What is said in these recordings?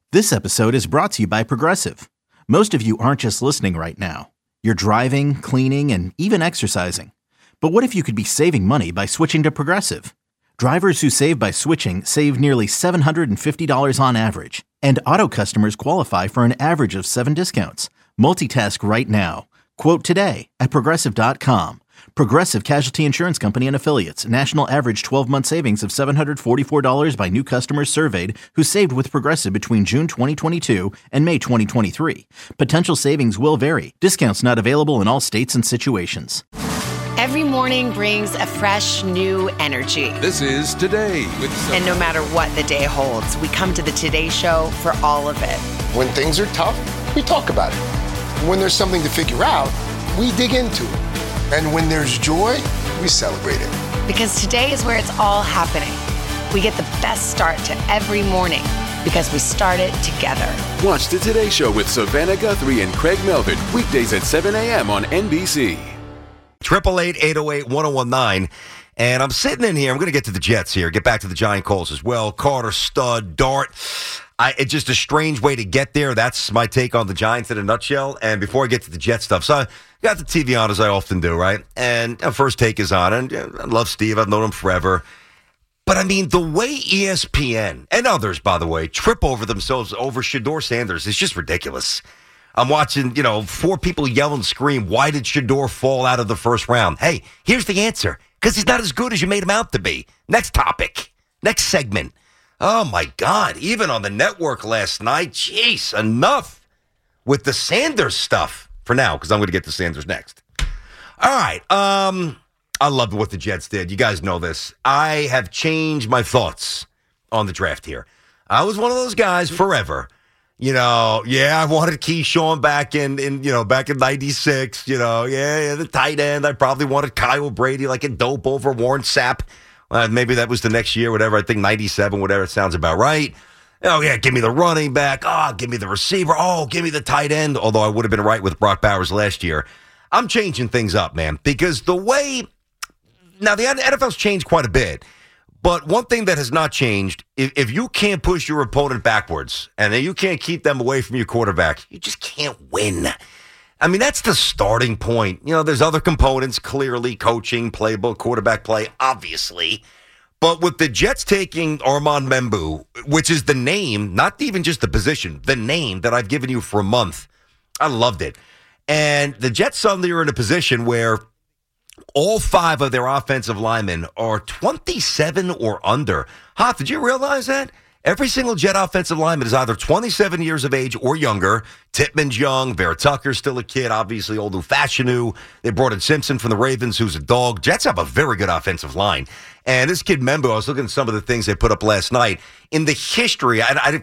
This episode is brought to you by Progressive. Most of you aren't just listening right now. You're driving, cleaning, and even exercising. But what if you could be saving money by switching to Progressive? Drivers who save by switching save nearly $750 on average. And auto customers qualify for an average of 7 discounts. Multitask right now. Quote today at Progressive.com. Progressive Casualty Insurance Company and Affiliates. National average 12-month savings of $744 by new customers surveyed who saved with Progressive between June 2022 and May 2023. Potential savings will vary. Discounts not available in all states and situations. Every morning brings a fresh, new energy. This is Today with And no matter what the day holds, we come to the Today Show for all of it. When things are tough, we talk about it. When there's something to figure out, we dig into it. And when there's joy, we celebrate it. Because today is where it's all happening. We get the best start to every morning because we start it together. Watch the Today Show with Savannah Guthrie and Craig Melvin, weekdays at 7 a.m. on NBC. 888-808-1019. And I'm sitting in here. I'm going to get to the Jets here. Get back to the Giant Coles as well. Carter, Stud, Dart. It's just a strange way to get there. That's my take on the Giants in a nutshell. And before I get to the Jet stuff, so I got the TV on as I often do, right? And first take is on. And I love Steve. I've known him forever. But, I mean, the way ESPN, and others, by the way, trip over themselves over Shedeur Sanders is just ridiculous. I'm watching, 4 people yell and scream, why did Shedeur fall out of the first round? Hey, here's the answer. Because he's not as good as you made him out to be. Next topic. Next segment. Oh, my God. Even on the network last night, jeez, enough with the Sanders stuff for now, because I'm going to get to Sanders next. All right. I loved what the Jets did. You guys know this. I have changed my thoughts on the draft here. I was one of those guys forever. I wanted Keyshawn back in 96, the tight end. I probably wanted Kyle Brady like a dope over Warren Sapp. Maybe that was the next year, whatever. I think 97, whatever. It sounds about right. Oh, yeah, give me the running back. Oh, give me the receiver. Oh, give me the tight end. Although I would have been right with Brock Bowers last year. I'm changing things up, man, because the way – now, the NFL's changed quite a bit. But one thing that has not changed, if you can't push your opponent backwards and then you can't keep them away from your quarterback, you just can't win. I mean, that's the starting point. There's other components, clearly, coaching, playbook, quarterback play, obviously. But with the Jets taking Armand Membu, which is the name, not even just the position, the name that I've given you for a month, I loved it. And the Jets suddenly are in a position where all 5 of their offensive linemen are 27 or under. Hoff, did you realize that? Every single Jet offensive lineman is either 27 years of age or younger. Tippmann's young. Vera Tucker's still a kid. Obviously, Olu Fashanu. They brought in Simpson from the Ravens, who's a dog. Jets have a very good offensive line. And this kid, Membu, I was looking at some of the things they put up last night. In the history, I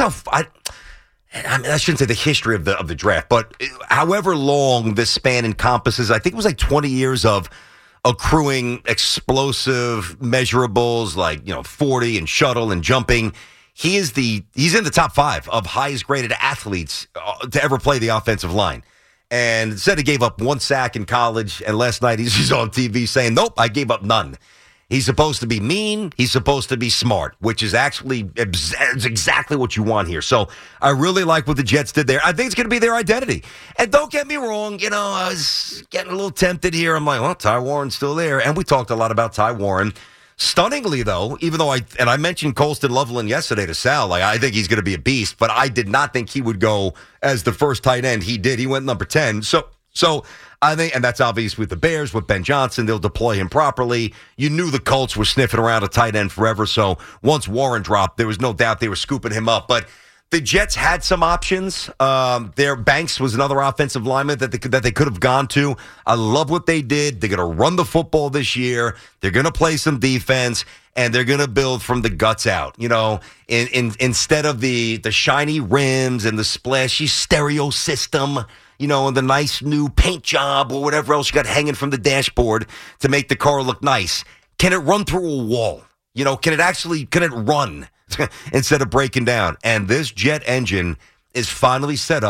shouldn't say the history of the draft, but however long this span encompasses, I think it was like 20 years of accruing explosive measurables like 40 and shuttle and jumping. He's in the top 5 of highest graded athletes to ever play the offensive line. And said he gave up 1 sack in college, and last night he's on TV saying, nope, I gave up none. He's supposed to be mean. He's supposed to be smart, which is actually exactly what you want here. So I really like what the Jets did there. I think it's going to be their identity. And don't get me wrong, I was getting a little tempted here. I'm like, well, Ty Warren's still there. And we talked a lot about Ty Warren. Stunningly, though, even though I mentioned Colston Loveland yesterday to Sal, I think he's going to be a beast, but I did not think he would go as the first tight end. He did. He went number 10. So I think, and that's obvious with the Bears, with Ben Johnson, they'll deploy him properly. You knew the Colts were sniffing around a tight end forever, so once Warren dropped, there was no doubt they were scooping him up. But the Jets had some options. Their Banks was another offensive lineman that they could have gone to. I love what they did. They're going to run the football this year. They're going to play some defense, and they're going to build from the guts out. Instead of the shiny rims and the splashy stereo system, and the nice new paint job or whatever else you got hanging from the dashboard to make the car look nice. Can it run through a wall? Can it run instead of breaking down? And this Jet engine is finally set up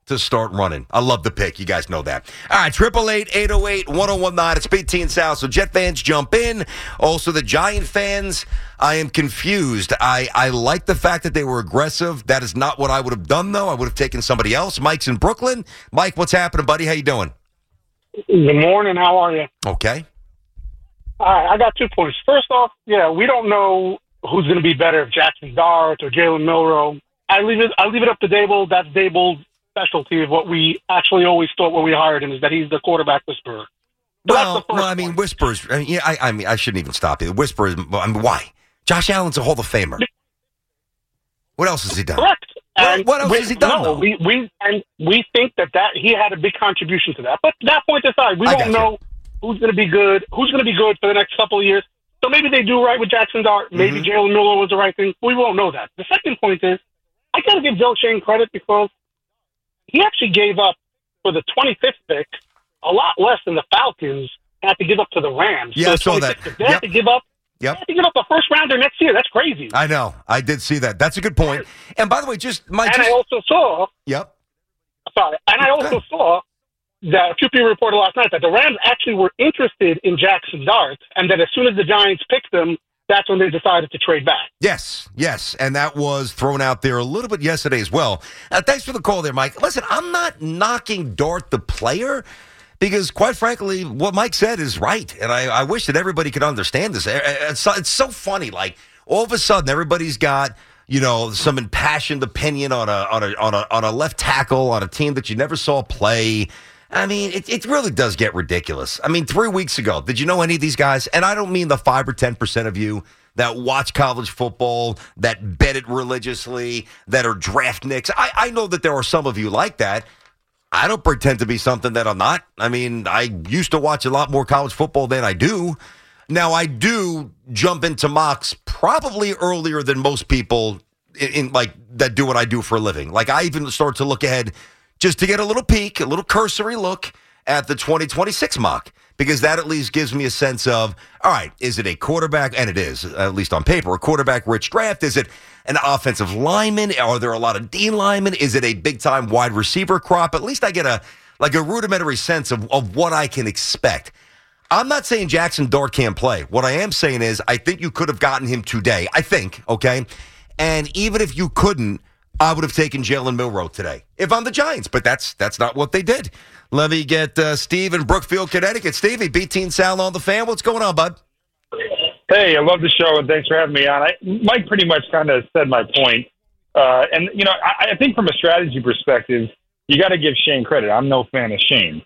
to start running. I love the pick. You guys know that. All right, 888-808-1019. It's BT and Sal. So Jet fans jump in. Also, the Giant fans, I am confused. I like the fact that they were aggressive. That is not what I would have done, though. I would have taken somebody else. Mike's in Brooklyn. Mike, what's happening, buddy? How you doing? Good morning. How are you? Okay. All right, I got 2 points. First off, we don't know who's going to be better, if Jackson Dart or Jalen Milroe. I leave it up to Dable. That's Dable's specialty of what we actually always thought when we hired him, is that he's the quarterback whisperer. Well, whispers. I shouldn't even stop you. Whispers. Why? Josh Allen's a Hall of Famer. What else has he done? Correct. And what else has he done? No, we think that he had a big contribution to that. But that point aside, we don't know who's going to be good. Who's going to be good for the next couple of years? So maybe they do right with Jackson Dart. Maybe Jalen Milroe was the right thing. We won't know that. The second point is, I got to give Bill Shane credit because he actually gave up for the 25th pick a lot less than the Falcons had to give up to the Rams. Yeah, I saw that. They had to give up. They have to give up a first rounder next year. That's crazy. I know. I did see that. That's a good point. And by the way, I also saw. Yep. Sorry. And I also saw that a few people reported last night that the Rams actually were interested in Jackson Dart, and that as soon as the Giants picked them, that's when they decided to trade back. Yes. And that was thrown out there a little bit yesterday as well. Thanks for the call there, Mike. Listen, I'm not knocking Dart the player, because, quite frankly, what Mike said is right, and I wish that everybody could understand this. It's so funny. Like, all of a sudden, everybody's got some impassioned opinion on a left tackle on a team that you never saw play. I mean, it really does get ridiculous. I mean, 3 weeks ago, did you know any of these guys? And I don't mean the 5 or 10% of you that watch college football, that bet it religiously, that are draft nicks. I know that there are some of you like that. I don't pretend to be something that I'm not. I mean, I used to watch a lot more college football than I do. Now, I do jump into mocks probably earlier than most people in that do what I do for a living. Like, I even start to look ahead just to get a little peek, a little cursory look at the 2026 mock, because that at least gives me a sense of, all right, is it a quarterback? And it is, at least on paper, a quarterback-rich draft. Is it an offensive lineman? Are there a lot of D linemen? Is it a big-time wide receiver crop? At least I get a rudimentary sense of what I can expect. I'm not saying Jackson Dart can't play. What I am saying is I think you could have gotten him today. I think, okay? And even if you couldn't, I would have taken Jalen Milroe today if I'm the Giants, but that's not what they did. Let me get Steve in Brookfield, Connecticut. Stevie, BT and Sal on the Fan. What's going on, bud? Hey, I love the show, and thanks for having me on. Mike pretty much kind of said my point. And, I think from a strategy perspective, you got to give Shane credit. I'm no fan of Shane.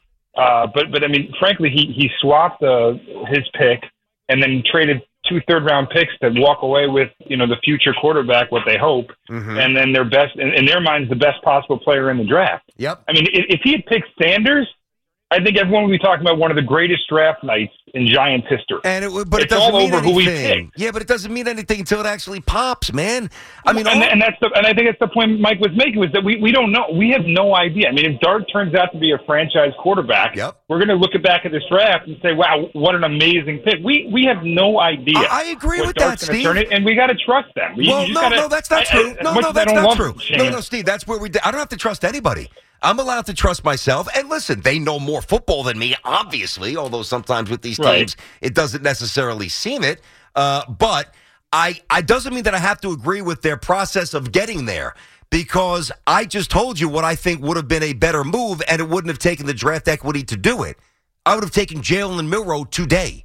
But I mean, frankly, he swapped his pick and then traded 2 third-round picks to walk away with, the future quarterback, what they hope, and then their best, in their minds, the best possible player in the draft. Yep. I mean, if he had picked Sanders, I think everyone would be talking about one of the greatest draft nights in Giants history. But it doesn't mean anything. Yeah, but it doesn't mean anything until it actually pops, man. I mean, and I think that's the point Mike was making, was that we don't know. We have no idea. I mean, if Dart turns out to be a franchise quarterback, we're going to look back at this draft and say, "Wow, what an amazing pick." We have no idea. I agree with that, Steve. And we got to trust them. No, that's not true. No, that's not true. No, Steve, that's where I don't have to trust anybody. I'm allowed to trust myself. And listen, they know more football than me, obviously, although sometimes with these teams, it doesn't necessarily seem it. But I doesn't mean that I have to agree with their process of getting there, because I just told you what I think would have been a better move, and it wouldn't have taken the draft equity to do it. I would have taken Jalen Milroe today.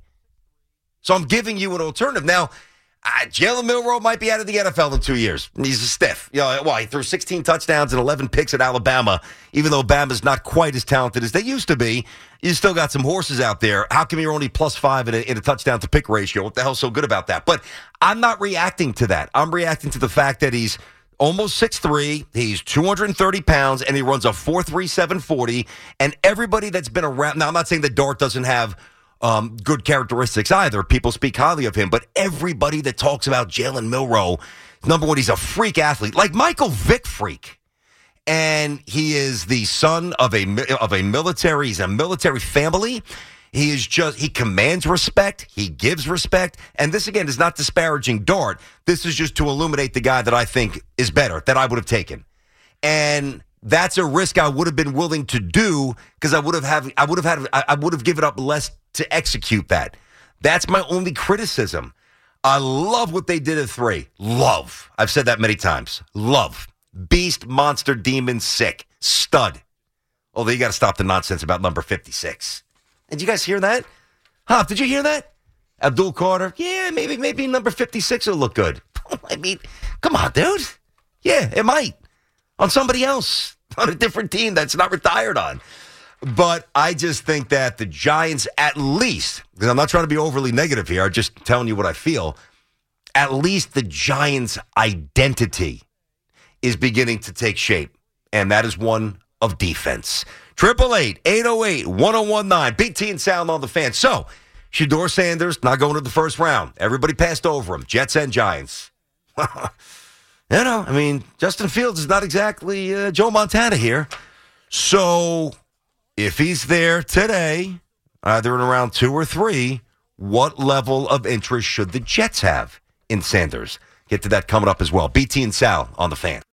So I'm giving you an alternative. Now, Jalen Milroe might be out of the NFL in 2 years. He's a stiff. He threw 16 touchdowns and 11 picks at Alabama. Even though Bama's not quite as talented as they used to be, you still got some horses out there. How come you're only +5 in a touchdown to pick ratio? What the hell's so good about that? But I'm not reacting to that. I'm reacting to the fact that he's almost 6'3", he's 230 pounds, and he runs a 4.37 40. And everybody that's been around, now I'm not saying that Dart doesn't have good characteristics either. People speak highly of him, but everybody that talks about Jalen Milroe, number one, he's a freak athlete, like Michael Vick freak. And he is the son of a military. He's a military family. He commands respect. He gives respect. And this, again, is not disparaging Dart. This is just to illuminate the guy that I think is better, that I would have taken. And that's a risk I would have been willing to do because I would have given up less to execute that. That's my only criticism. I love what they did at 3. Love. I've said that many times. Love. Beast, monster, demon, sick. Stud. Although you got to stop the nonsense about number 56. Did you guys hear that? Huh? Did you hear that? Abdul Carter? Yeah, maybe number 56 will look good. I mean, come on, dude. Yeah, it might. On somebody else. On a different team that's not retired on. But I just think that the Giants, at least, because I'm not trying to be overly negative here, I'm just telling you what I feel, at least the Giants' identity is beginning to take shape. And that is one of defense. 888-808-1019. BT and Sound on the Fan. So, Shedeur Sanders not going to the first round. Everybody passed over him. Jets and Giants. Justin Fields is not exactly Joe Montana here. So, if he's there today, either in round 2 or 3, what level of interest should the Jets have in Sanders? Get to that coming up as well. BT and Sal on the Fan.